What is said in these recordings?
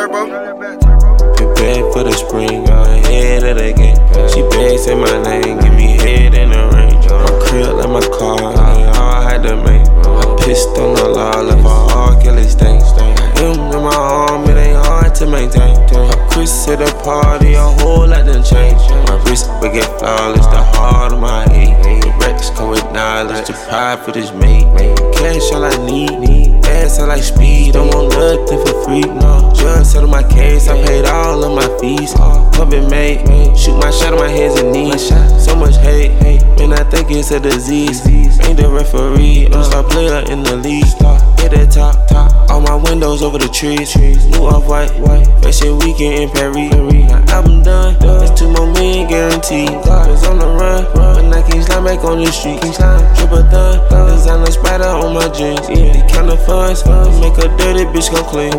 turbo. Prepare for the spring, I'm ahead of the game. She begs say my name, give me head in the range. My crib like my car, they all had to make. I pissed on the law, left a hard killer stain. Him in my arm, it ain't hard to maintain. I Chris at the party, a whole lot done changed. My wrist will get flawless, the heart of my hate. The Rex come with knowledge, the pride for this mate. Cash all I need, ass I like speed. Don't want nothing for free. Judge settle my case, I paid all of my fees. Puppet made, shoot my shot on my hands and knees. So much hate, man, I think it's a disease. Ain't the referee, I'm a star player in the league. Hit that top, all my windows over the trees. New off-white, fashion weekend in Paris. My album done, that's 2 more million guaranteed. Cause on the run, when I keep slime back on the street. Triple done, designer spider on my jeans. They count the funds, make a dirty bitch come clean.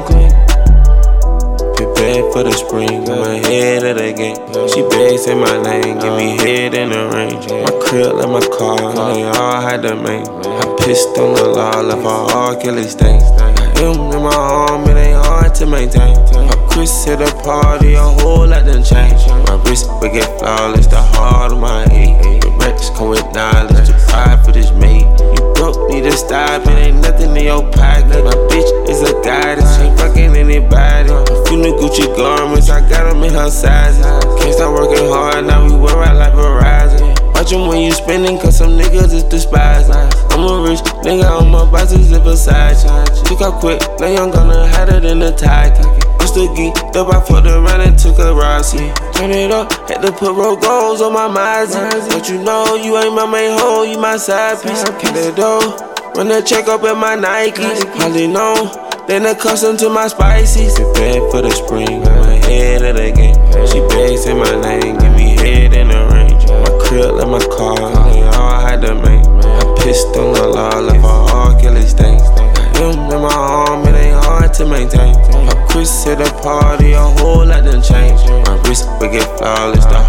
Prepare for the spring, I'm ahead of the game. She begs say my name, give me head in the range. My crib like my car, they all had to make. I pissed on the law, left a hard killer stain. Him in my arm, it ain't hard to maintain. I Chris at the party, a whole lot done changed. My wrist will get flawless, the heart of my hate. The Rex come with knowledge, the pride for this mate. You broke, need to stop, it ain't nothing in your pocket. My bitch is a goddess, she ain't fucking anybody. A few new Gucci garments, I got them in her sizes. Can't stop working hard, now we wear out like Verizon. Watch them when you spending, cause some niggas is despising. I'm a rich nigga, I'm about to zip aside. Took out quick, now I'm gonna have it in the tag. Used to geek up, I fucked around and took a ride. Turn it up, had to put road goals on my mind. But you know, you ain't my main hoe, you my side piece. Get it though, run the check up in my Nikes. Hardly know, then accustomed to my spices. Prepare for the spring, I'm ahead of the game. She begs say my name, give me head in the range. My crib like my car, they all had to make. I pissed on the law, left a hard killer stain. Him in my arm, it ain't hard to maintain. I Chris at the party, a whole lot done changed. My wrist will get flawless, the